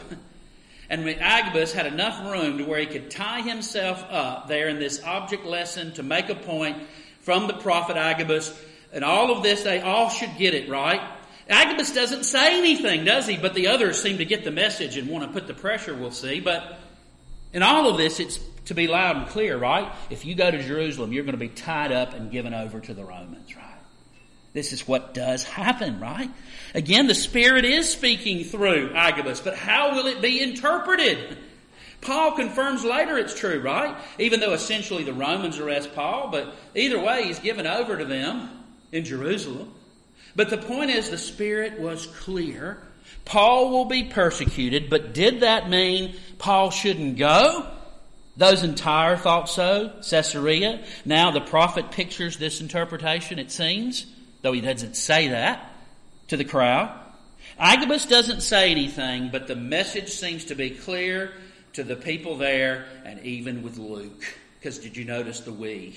And Agabus had enough room to where he could tie himself up there in this object lesson to make a point from the prophet Agabus. And all of this, they all should get it, right? Agabus doesn't say anything, does he? But the others seem to get the message and want to put the pressure, we'll see. But in all of this, it's to be loud and clear, right? If you go to Jerusalem, you're going to be tied up and given over to the Romans, right? This is what does happen, right? Again, the Spirit is speaking through Agabus, but how will it be interpreted? Paul confirms later it's true, right? Even though essentially the Romans arrest Paul, but either way, he's given over to them in Jerusalem. But the point is, the Spirit was clear. Paul will be persecuted, but did that mean Paul shouldn't go? Those in Tyre thought so, Caesarea. Now the prophet pictures this interpretation, it seems, though he doesn't say that to the crowd. Agabus doesn't say anything, but the message seems to be clear to the people there, and even with Luke. Because did you notice the we?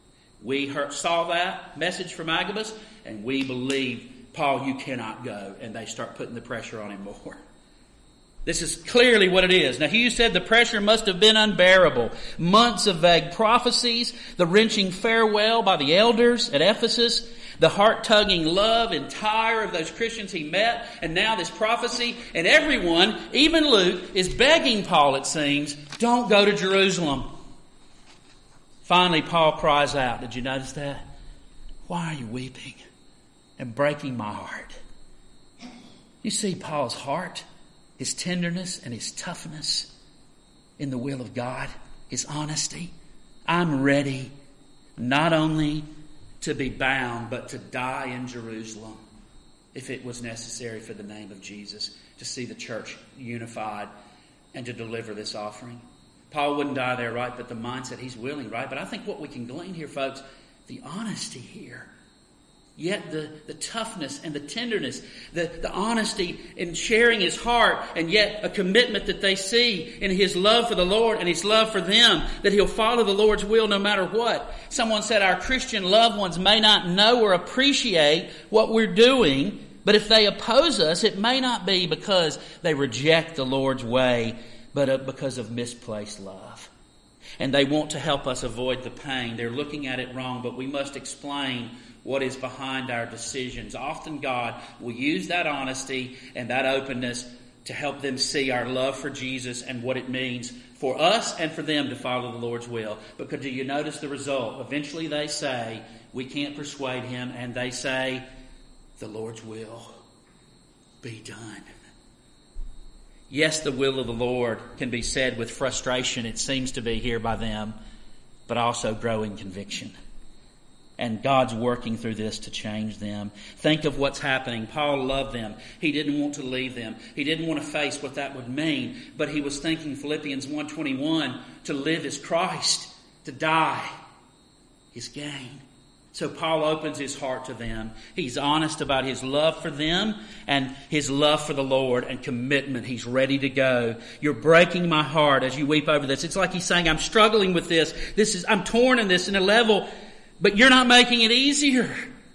We heard, saw that message from Agabus, and we believe, Paul, you cannot go. And they start putting the pressure on him more. This is clearly what it is. Now, Hughes said the pressure must have been unbearable. Months of vague prophecies, the wrenching farewell by the elders at Ephesus, the heart-tugging love and Tyre of those Christians he met, and now this prophecy. And everyone, even Luke, is begging Paul, it seems, don't go to Jerusalem. Finally, Paul cries out. Did you notice that? Why are you weeping and breaking my heart? You see Paul's heart, his tenderness and his toughness in the will of God, his honesty. I'm ready not only to be bound, but to die in Jerusalem if it was necessary for the name of Jesus, to see the church unified and to deliver this offering. Paul wouldn't die there, right? But the mindset, he's willing, right? But I think what we can glean here, folks, the honesty here. Yet the, the toughness and the tenderness, the, the honesty in sharing his heart, and yet a commitment that they see in his love for the Lord and his love for them, that he'll follow the Lord's will no matter what. Someone said our Christian loved ones may not know or appreciate what we're doing, but if they oppose us, it may not be because they reject the Lord's way, but because of misplaced love. And they want to help us avoid the pain. They're looking at it wrong, but we must explain what is behind our decisions. Often God will use that honesty and that openness to help them see our love for Jesus and what it means for us and for them to follow the Lord's will. But do you notice the result? Eventually they say, we can't persuade him, and they say, the Lord's will be done. Yes, the will of the Lord can be said with frustration, it seems to be here by them, but also growing conviction. And God's working through this to change them. Think of what's happening. Paul loved them. He didn't want to leave them. He didn't want to face what that would mean. But he was thinking, Philippians one twenty-one, to live is Christ, to die is gain. So Paul opens his heart to them. He's honest about his love for them and his love for the Lord and commitment. He's ready to go. You're breaking my heart as you weep over this. It's like he's saying, I'm struggling with this. This is, I'm torn in this in a level, but you're not making it easier.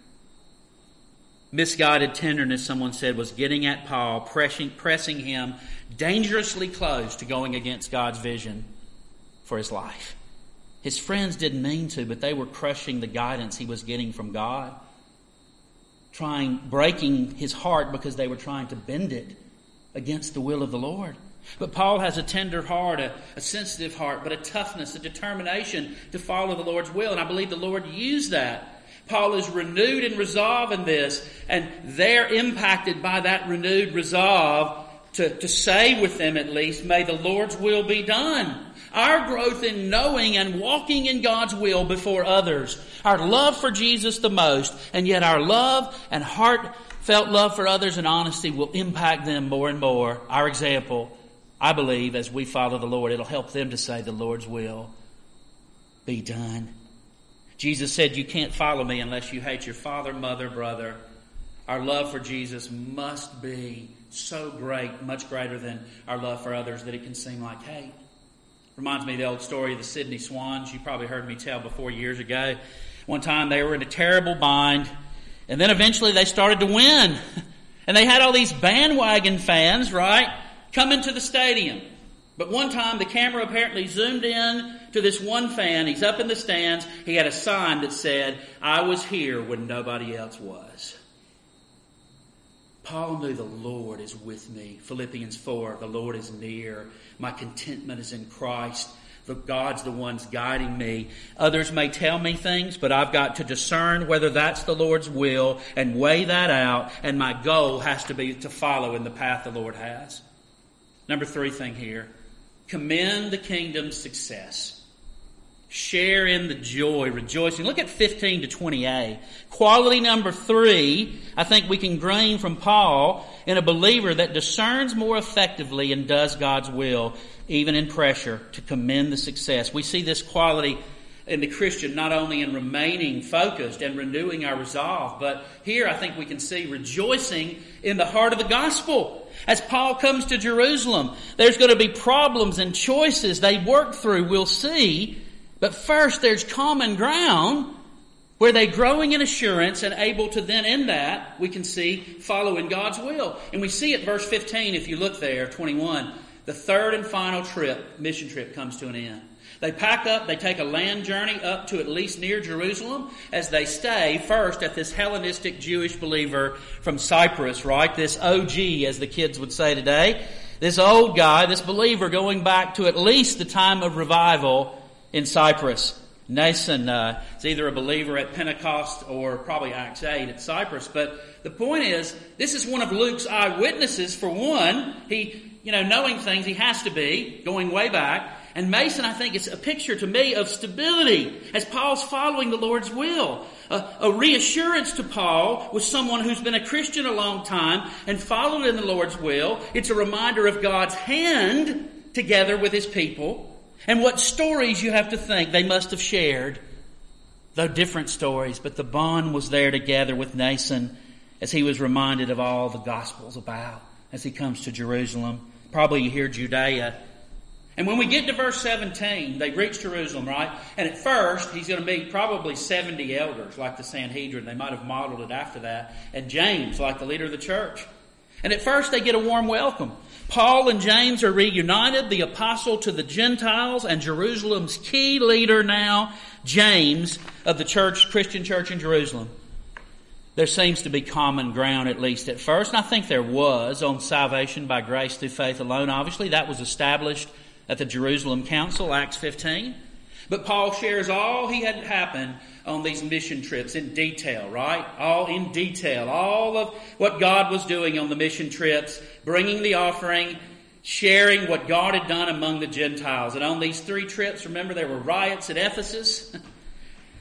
Misguided tenderness, someone said, was getting at Paul, pressing, pressing him dangerously close to going against God's vision for his life. His friends didn't mean to, but they were crushing the guidance he was getting from God. Trying, breaking his heart because they were trying to bend it against the will of the Lord. But Paul has a tender heart, a, a sensitive heart, but a toughness, a determination to follow the Lord's will. And I believe the Lord used that. Paul is renewed in resolve in this, and they're impacted by that renewed resolve to, to say with them at least, may the Lord's will be done. Our growth in knowing and walking in God's will before others. Our love for Jesus the most, and yet our love and heartfelt love for others and honesty will impact them more and more. Our example, I believe, as we follow the Lord, it'll help them to say the Lord's will be done. Jesus said, you can't follow me unless you hate your father, mother, brother. Our love for Jesus must be so great, much greater than our love for others, that it can seem like hate. Reminds me of the old story of the Sydney Swans. You probably heard me tell before years ago. One time they were in a terrible bind, and then eventually they started to win. And they had all these bandwagon fans, right, coming to the stadium. But one time the camera apparently zoomed in to this one fan. He's up in the stands. He had a sign that said, I was here when nobody else was. Paul knew the Lord is with me. Philippians four, the Lord is near. My contentment is in Christ. The God's the one's guiding me. Others may tell me things, but I've got to discern whether that's the Lord's will and weigh that out. And my goal has to be to follow in the path the Lord has. Number three thing here. Commend the kingdom's success. Share in the joy, rejoicing. Look at fifteen to twenty a. Quality number three, I think we can glean from Paul in a believer that discerns more effectively and does God's will, even in pressure, to commend the success. We see this quality in the Christian not only in remaining focused and renewing our resolve, but here I think we can see rejoicing in the heart of the gospel. As Paul comes to Jerusalem, there's going to be problems and choices they work through, we'll see. But first, there's common ground where they're growing in assurance and able to then, in that, we can see follow in God's will. And we see at verse fifteen, if you look there, twenty-one, the third and final trip, mission trip, comes to an end. They pack up, they take a land journey up to at least near Jerusalem as they stay first at this Hellenistic Jewish believer from Cyprus, right? This O G, as the kids would say today. This old guy, this believer going back to at least the time of revival in Cyprus. Nason uh, is either a believer at Pentecost or probably Acts eight at Cyprus. But the point is, this is one of Luke's eyewitnesses for one. He, you know, knowing things, he has to be, going way back. And Mason, I think, is a picture to me of stability as Paul's following the Lord's will. A, a reassurance to Paul with someone who's been a Christian a long time and followed in the Lord's will. It's a reminder of God's hand together with his people. And what stories you have to think they must have shared. Though different stories, but the bond was there together with Nason as he was reminded of all the Gospels about as he comes to Jerusalem. Probably you hear Judea. And when we get to verse seventeen, they reach Jerusalem, right? And at first, he's going to meet probably seventy elders like the Sanhedrin. They might have modeled it after that. And James, like the leader of the church. And at first, they get a warm welcome. Paul and James are reunited, the apostle to the Gentiles, and Jerusalem's key leader now, James, of the church, Christian church in Jerusalem. There seems to be common ground, at least at first, and I think there was, on salvation by grace through faith alone. Obviously, that was established at the Jerusalem Council, Acts fifteen. But Paul shares all he had happened on these mission trips in detail, right? All in detail. All of what God was doing on the mission trips, bringing the offering, sharing what God had done among the Gentiles. And on these three trips, remember there were riots at Ephesus.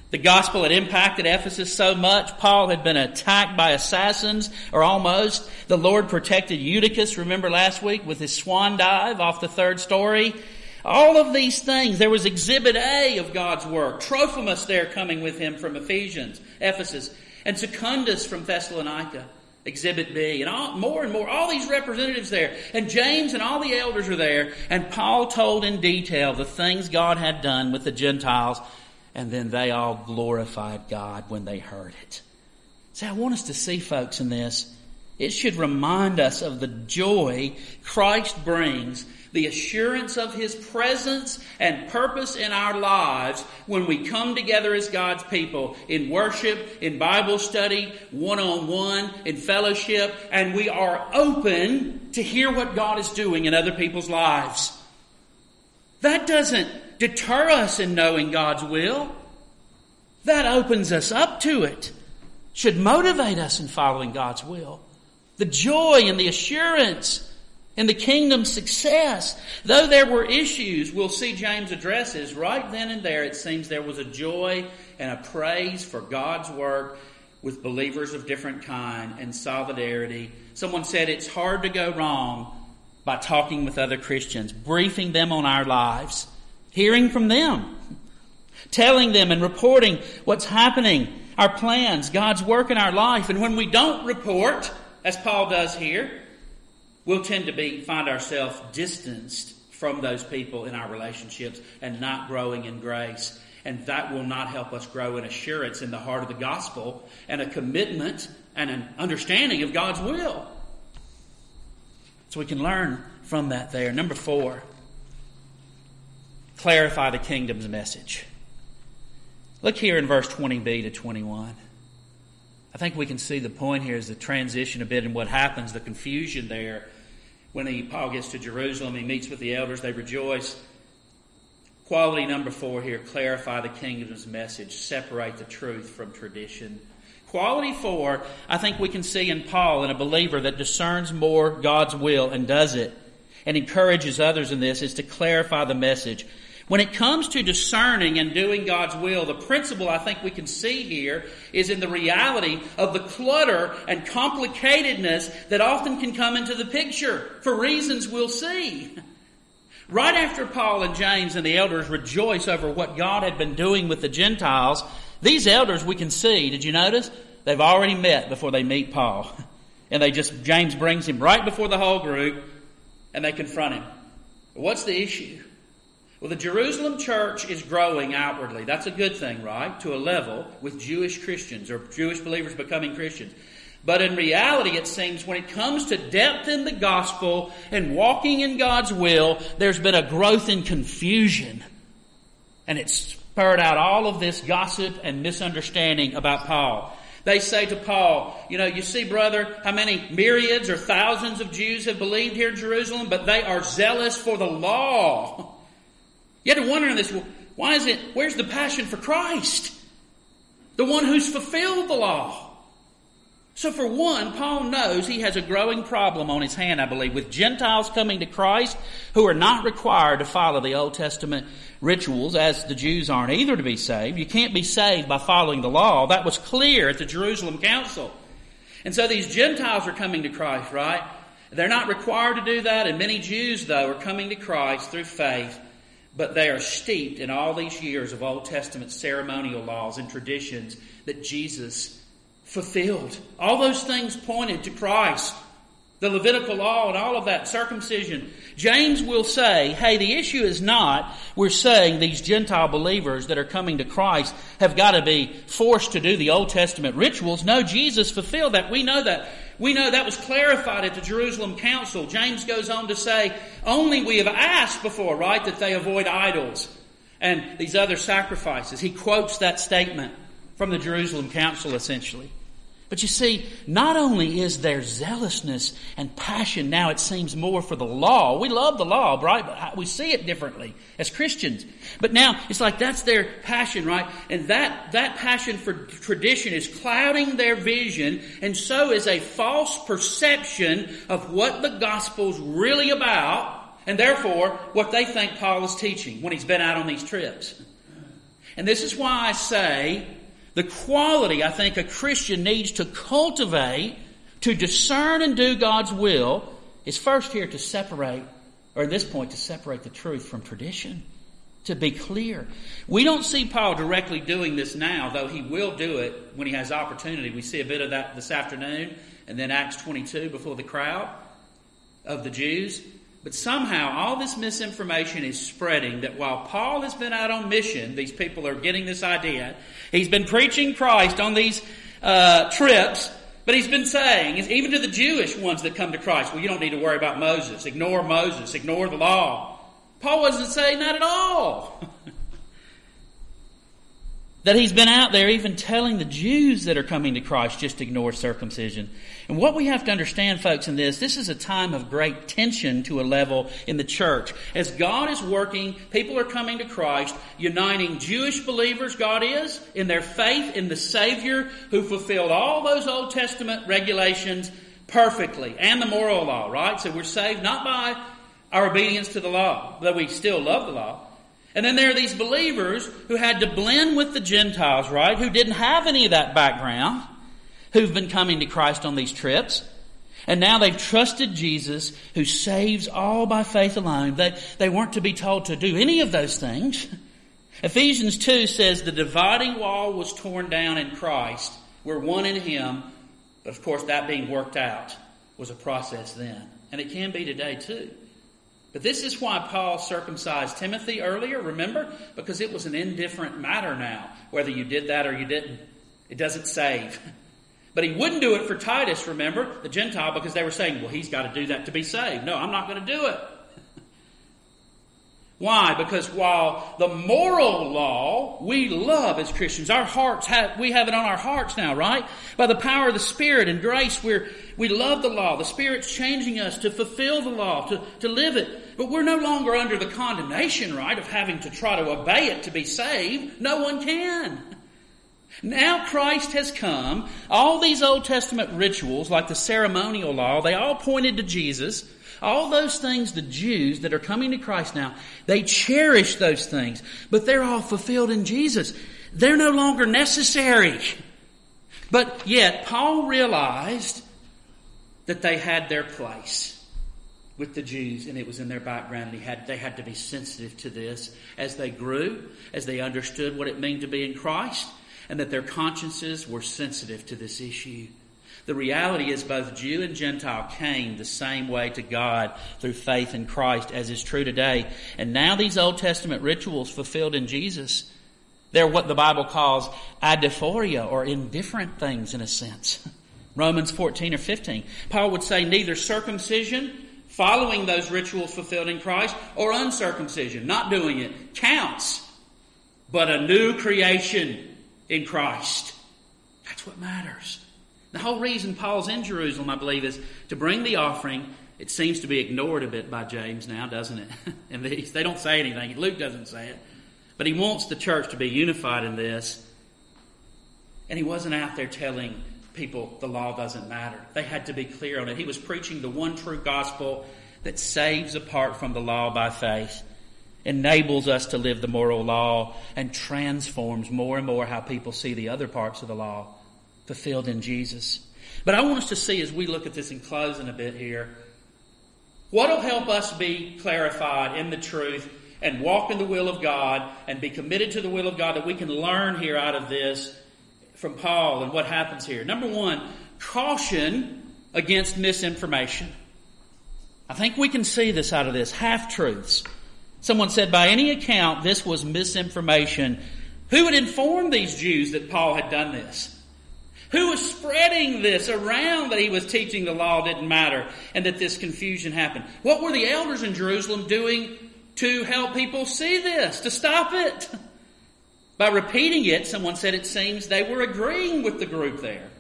The gospel had impacted Ephesus so much. Paul had been attacked by assassins, or almost. The Lord protected Eutychus, remember last week, with his swan dive off the third story. All of these things. There was exhibit A of God's work. Trophimus there coming with him from Ephesians, Ephesus. And Secundus from Thessalonica, exhibit B. And all, more and more, all these representatives there. And James and all the elders are there. And Paul told in detail the things God had done with the Gentiles. And then they all glorified God when they heard it. So I want us to see, folks, in this, it should remind us of the joy Christ brings, the assurance of His presence and purpose in our lives when we come together as God's people in worship, in Bible study, one-on-one, in fellowship, and we are open to hear what God is doing in other people's lives. That doesn't deter us in knowing God's will. That opens us up to it. Should motivate us in following God's will. The joy and the assurance and the kingdom's success. Though there were issues, we'll see James addresses right then and there. It seems there was a joy and a praise for God's work with believers of different kind and solidarity. Someone said it's hard to go wrong by talking with other Christians, briefing them on our lives, hearing from them, telling them and reporting what's happening, our plans, God's work in our life. And when we don't report, as Paul does here, we'll tend to be find ourselves distanced from those people in our relationships and not growing in grace. And that will not help us grow in assurance in the heart of the gospel and a commitment and an understanding of God's will. So we can learn from that there. Number four, clarify the kingdom's message. Look here in verse twenty b to twenty-one. I think we can see the point here is the transition a bit in what happens, the confusion there. When he, Paul gets to Jerusalem, he meets with the elders, they rejoice. Quality number four here, clarify the kingdom's message, separate the truth from tradition. Quality four, I think we can see in Paul, in a believer that discerns more God's will and does it, and encourages others in this, is to clarify the message. When it comes to discerning and doing God's will, the principle I think we can see here is in the reality of the clutter and complicatedness that often can come into the picture for reasons we'll see. Right after Paul and James and the elders rejoice over what God had been doing with the Gentiles, these elders we can see, did you notice? They've already met before they meet Paul. And they just, James brings him right before the whole group and they confront him. What's the issue? Well, the Jerusalem church is growing outwardly. That's a good thing, right? To a level with Jewish Christians or Jewish believers becoming Christians. But in reality, it seems when it comes to depth in the gospel and walking in God's will, there's been a growth in confusion. And it's spurred out all of this gossip and misunderstanding about Paul. They say to Paul, you know, you see, brother, how many myriads or thousands of Jews have believed here in Jerusalem, but they are zealous for the law. You had to wonder in this, why is it, where's the passion for Christ? The one who's fulfilled the law. So for one, Paul knows he has a growing problem on his hand, I believe, with Gentiles coming to Christ who are not required to follow the Old Testament rituals as the Jews aren't either to be saved. You can't be saved by following the law. That was clear at the Jerusalem Council. And so these Gentiles are coming to Christ, right? They're not required to do that, and many Jews, though, are coming to Christ through faith. But they are steeped in all these years of Old Testament ceremonial laws and traditions that Jesus fulfilled. All those things pointed to Christ. The Levitical law and all of that, circumcision. James will say, hey, the issue is not, we're saying these Gentile believers that are coming to Christ have got to be forced to do the Old Testament rituals. No, Jesus fulfilled that. We know that. We know that was clarified at the Jerusalem Council. James goes on to say, only we have asked before, right, that they avoid idols and these other sacrifices. He quotes that statement from the Jerusalem Council, essentially. But you see, not only is there zealousness and passion now, it seems more for the law. We love the law, right? But we see it differently as Christians. But now it's like that's their passion, right? And that, that passion for tradition is clouding their vision, and so is a false perception of what the gospel's really about, and therefore what they think Paul is teaching when he's been out on these trips. And this is why I say the quality I think a Christian needs to cultivate to discern and do God's will is first here to separate, or at this point to separate the truth from tradition. To be clear. We don't see Paul directly doing this now, though he will do it when he has opportunity. We see a bit of that this afternoon, and then Acts twenty-two before the crowd of the Jews. But somehow all this misinformation is spreading that while Paul has been out on mission, these people are getting this idea. He's been preaching Christ on these uh, trips, but he's been saying, even to the Jewish ones that come to Christ, well, you don't need to worry about Moses. Ignore Moses. Ignore the law. Paul wasn't saying that at all. That he's been out there even telling the Jews that are coming to Christ, just ignore circumcision. And what we have to understand, folks, in this, this is a time of great tension to a level in the church. As God is working, people are coming to Christ, uniting Jewish believers, God is, in their faith in the Savior who fulfilled all those Old Testament regulations perfectly, and the moral law, right? So we're saved not by our obedience to the law, though we still love the law. And then there are these believers who had to blend with the Gentiles, right? Who didn't have any of that background, who've been coming to Christ on these trips. And now they've trusted Jesus, who saves all by faith alone. They, they weren't to be told to do any of those things. Ephesians two says the dividing wall was torn down in Christ. We're one in Him. But of course that being worked out was a process then. And it can be today too. But this is why Paul circumcised Timothy earlier, remember? Because it was an indifferent matter now, whether you did that or you didn't. It doesn't save. But he wouldn't do it for Titus, remember, the Gentile, because they were saying, well, he's got to do that to be saved. No, I'm not going to do it. Why? Because while the moral law we love as Christians, our hearts have, we have it on our hearts now, right? By the power of the Spirit and grace, we're, we love the law. The Spirit's changing us to fulfill the law, to, to live it. But we're no longer under the condemnation, right, of having to try to obey it to be saved. No one can. Now Christ has come. All these Old Testament rituals, like the ceremonial law, they all pointed to Jesus. All those things, the Jews that are coming to Christ now, they cherish those things, but they're all fulfilled in Jesus. They're no longer necessary. But yet, Paul realized that they had their place with the Jews, and it was in their background, and he had, they had to be sensitive to this as they grew, as they understood what it meant to be in Christ, and that their consciences were sensitive to this issue. The reality is both Jew and Gentile came the same way to God through faith in Christ, as is true today. And now these Old Testament rituals fulfilled in Jesus, they're what the Bible calls adiphoria, or indifferent things in a sense. Romans fourteen or fifteen. Paul would say neither circumcision, following those rituals fulfilled in Christ, or uncircumcision, not doing it, counts. But a new creation in Christ. That's what matters. The whole reason Paul's in Jerusalem, I believe, is to bring the offering. It seems to be ignored a bit by James now, doesn't it? And these, they don't say anything. Luke doesn't say it. But he wants the church to be unified in this. And he wasn't out there telling people the law doesn't matter. They had to be clear on it. He was preaching the one true gospel that saves apart from the law by faith, enables us to live the moral law, and transforms more and more how people see the other parts of the law fulfilled in Jesus. But I want us to see, as we look at this in closing a bit here, what will help us be clarified in the truth and walk in the will of God and be committed to the will of God, that we can learn here out of this from Paul and what happens here. Number one, caution against misinformation. I think we can see this out of this. Half-truths. Someone said, by any account, this was misinformation. Who had informed these Jews that Paul had done this? Who was spreading this around, that he was teaching the law didn't matter and that this confusion happened? What were the elders in Jerusalem doing to help people see this, to stop it? By repeating it, someone said it seems they were agreeing with the group there.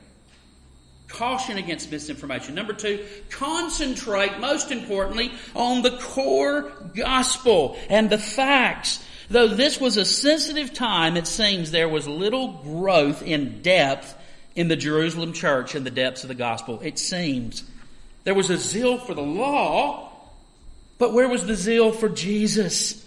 Caution against misinformation. Number two, concentrate, most importantly, on the core gospel and the facts. Though this was a sensitive time, it seems there was little growth in depth in the Jerusalem church in the depths of the gospel. It seems there was a zeal for the law, but where was the zeal for Jesus?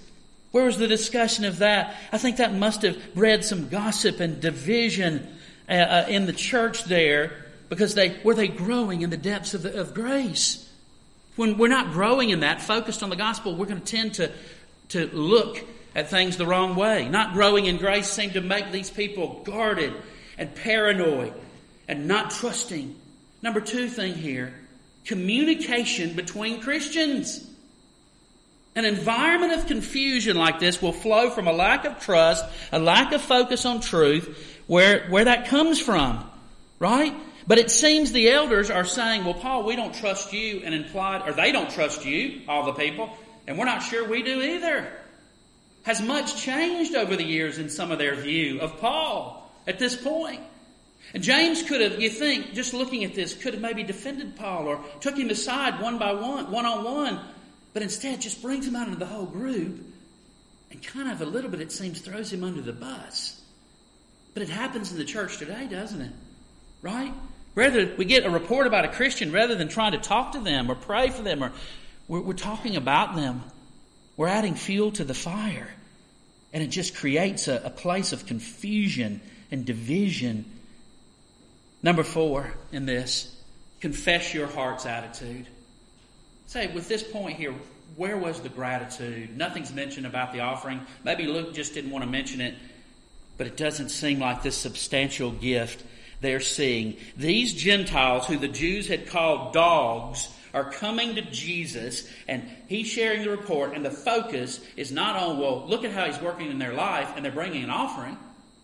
Where was the discussion of that? I think that must have bred some gossip and division uh, uh, in the church there, because they were they growing in the depths of, the, of grace. When we're not growing in that, focused on the gospel, we're going to tend to, to look at things the wrong way. Not growing in grace seemed to make these people guarded and paranoid and not trusting. Number two thing here, communication between Christians. An environment of confusion like this will flow from a lack of trust, a lack of focus on truth, where, where that comes from, right? But it seems the elders are saying, well, Paul, we don't trust you, and implied, or they don't trust you, all the people, and we're not sure we do either. Has much changed over the years in some of their view of Paul at this point? And James could have, you think, just looking at this, could have maybe defended Paul or took him aside one by one, one on one, but instead just brings him out into the whole group and kind of a little bit, it seems, throws him under the bus. But it happens in the church today, doesn't it? Right? Rather, we get a report about a Christian, rather than trying to talk to them or pray for them, or we're, we're talking about them. We're adding fuel to the fire. And it just creates a, a place of confusion and division. Number four in this, confess your heart's attitude. Say, with this point here, where was the gratitude? Nothing's mentioned about the offering. Maybe Luke just didn't want to mention it, but it doesn't seem like this substantial gift they're seeing. These Gentiles, who the Jews had called dogs, are coming to Jesus, and he's sharing the report, and the focus is not on, well, look at how he's working in their life, and they're bringing an offering.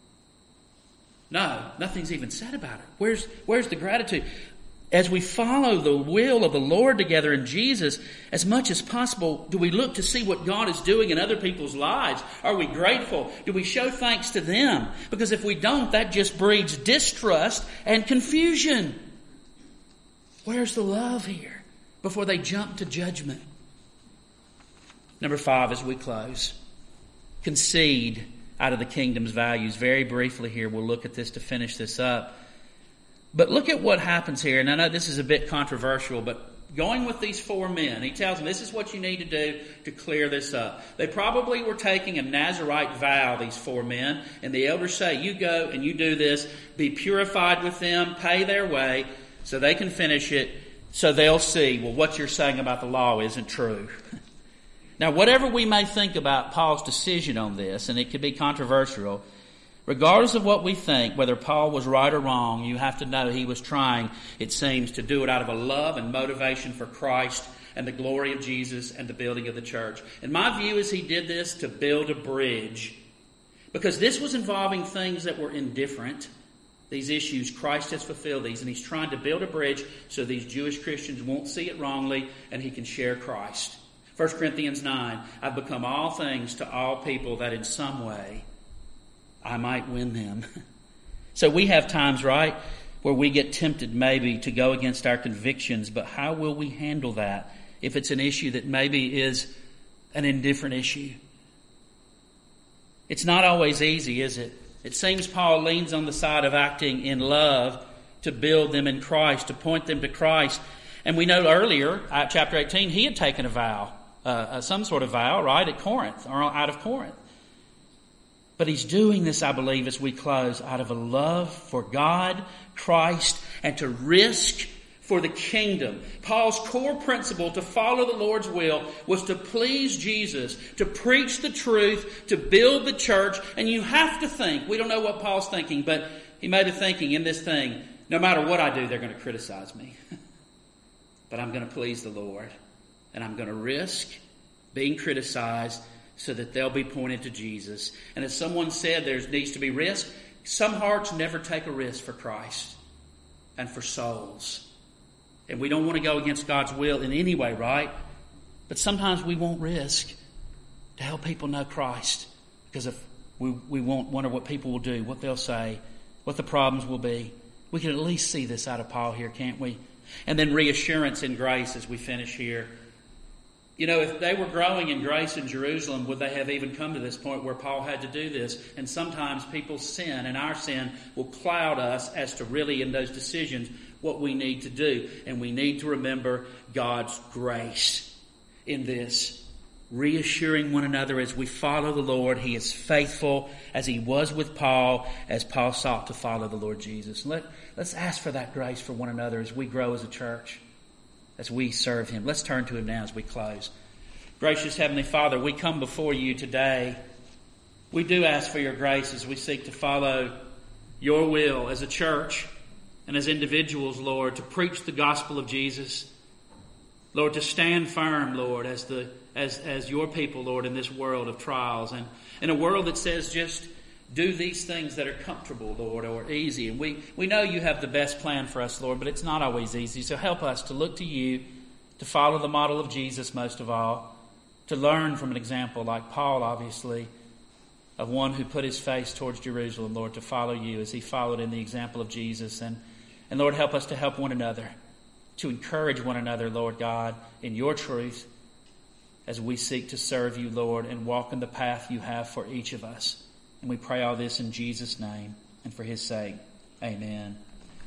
No, nothing's even said about it. Where's, where's the gratitude? As we follow the will of the Lord together in Jesus, as much as possible, do we look to see what God is doing in other people's lives? Are we grateful? Do we show thanks to them? Because if we don't, that just breeds distrust and confusion. Where's the love here before they jump to judgment? Number five, as we close, concede out of the kingdom's values. Very briefly here, we'll look at this to finish this up. But look at what happens here, and I know this is a bit controversial, but going with these four men, he tells them this is what you need to do to clear this up. They probably were taking a Nazirite vow, these four men, and the elders say, you go and you do this, be purified with them, pay their way, so they can finish it, so they'll see, well, what you're saying about the law isn't true. Now, whatever we may think about Paul's decision on this, and it could be controversial, regardless of what we think, whether Paul was right or wrong, you have to know he was trying, it seems, to do it out of a love and motivation for Christ and the glory of Jesus and the building of the church. And my view is he did this to build a bridge, because this was involving things that were indifferent. These issues, Christ has fulfilled these, and he's trying to build a bridge so these Jewish Christians won't see it wrongly and he can share Christ. First Corinthians nine, I've become all things to all people that in some way I might win them. So we have times, right, where we get tempted maybe to go against our convictions, but how will we handle that if it's an issue that maybe is an indifferent issue? It's not always easy, is it? It seems Paul leans on the side of acting in love to build them in Christ, to point them to Christ. And we know earlier, at chapter eighteen, he had taken a vow, uh, some sort of vow, right, at Corinth, or out of Corinth. But he's doing this, I believe, as we close, out of a love for God, Christ, and to risk for the kingdom. Paul's core principle to follow the Lord's will was to please Jesus, to preach the truth, to build the church. And you have to think, we don't know what Paul's thinking, but he may be thinking in this thing, no matter what I do, they're going to criticize me. But I'm going to please the Lord. And I'm going to risk being criticized so that they'll be pointed to Jesus. And as someone said, there needs to be risk. Some hearts never take a risk for Christ and for souls. And we don't want to go against God's will in any way, right? But sometimes we won't risk to help people know Christ, because if we, we won't wonder what people will do, what they'll say, what the problems will be. We can at least see this out of Paul here, can't we? And then reassurance in grace as we finish here. You know, if they were growing in grace in Jerusalem, would they have even come to this point where Paul had to do this? And sometimes people's sin and our sin will cloud us as to really, in those decisions, what we need to do. And we need to remember God's grace in this. reassuring one another as we follow the Lord. He is faithful as he was with Paul, as Paul sought to follow the Lord Jesus. Let, let's ask for that grace for one another as we grow as a church, as we serve him. Let's turn to him now as we close. Gracious Heavenly Father, we come before you today. We do ask for your grace as we seek to follow your will as a church and as individuals, Lord, to preach the gospel of Jesus. Lord, to stand firm, Lord, as the as as your people, Lord, in this world of trials, and in a world that says just do these things that are comfortable, Lord, or easy. And we, we know you have the best plan for us, Lord, but it's not always easy. So help us to look to you, to follow the model of Jesus most of all, to learn from an example like Paul, obviously, of one who put his face towards Jerusalem, Lord, to follow you as he followed in the example of Jesus. And, and Lord, help us to help one another, to encourage one another, Lord God, in your truth as we seek to serve you, Lord, and walk in the path you have for each of us. And we pray all this in Jesus' name and for his sake. Amen.